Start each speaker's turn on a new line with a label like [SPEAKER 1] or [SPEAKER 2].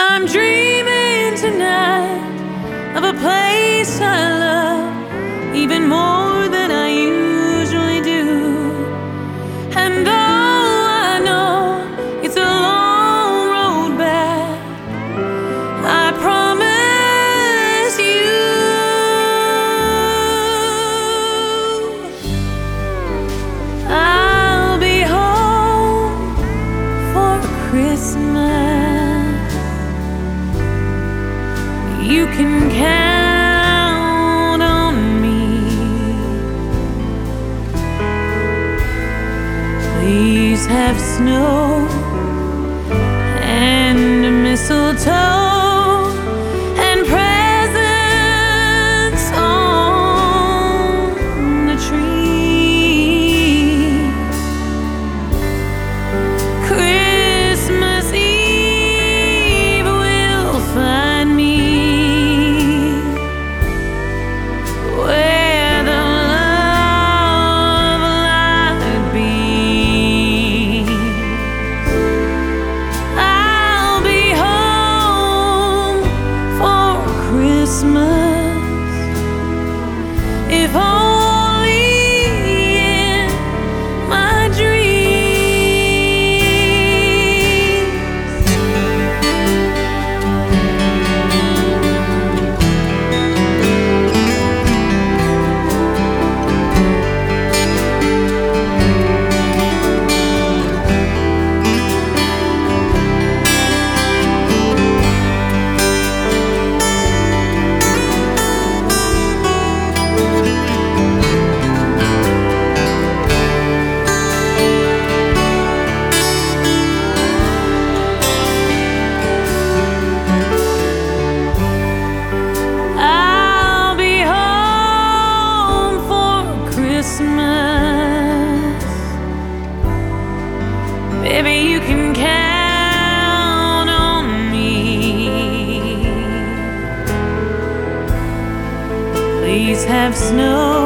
[SPEAKER 1] I'm dreaming tonight of a place I love even more than I usually do. And though I know it's a long road back, I promise you I'll be home for Christmas. You can count on me. Please have snow and mistletoe and presents on the tree. Christmas Eve will find me where the love light beams. I'll be home for Christmas, if only in my dreams. I'll be home for Christmas. Baby, you can count on me. Please have snow